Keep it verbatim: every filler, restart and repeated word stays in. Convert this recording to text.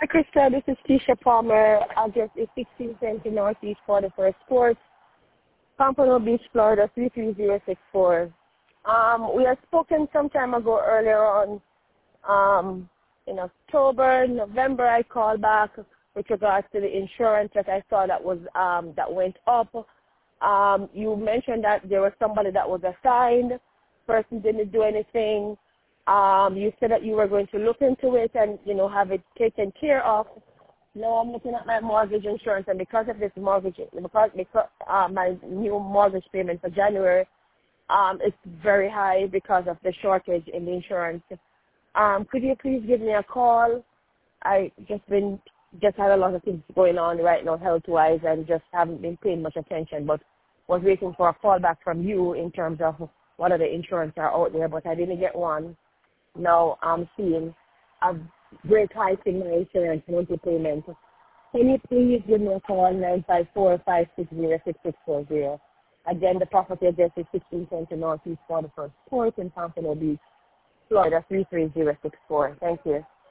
Hi, Krista. This is Keisha Palmer. Address is sixteen twenty Northeast forty-first Court, Pompano Beach, Florida three three zero six four. Um, we had spoken some time ago earlier on um, in October, November. I called back with regards to the insurance that I saw that was um, that went up. Um, you mentioned that there was somebody that was assigned. Person didn't do anything. Um, you said that you were going to look into it and, you know, have it taken care of. Now I'm looking at my mortgage insurance, and because of this mortgage, because, because uh, my new mortgage payment for January, um, it's very high because of the shortage in the insurance. Um, could you please give me a call? I just been just had a lot of things going on right now health-wise and just haven't been paying much attention, but was waiting for a call back from you in terms of what other insurance are out there, but I didn't get one. Now I'm seeing a great hike in my insurance monthly payment. Can you please give me a call, nine five four, five six zero, six six four zero. Again, the property address is sixteen twenty Northeast forty-first Court in Pompano Beach, Florida three three zero six four. Thank you.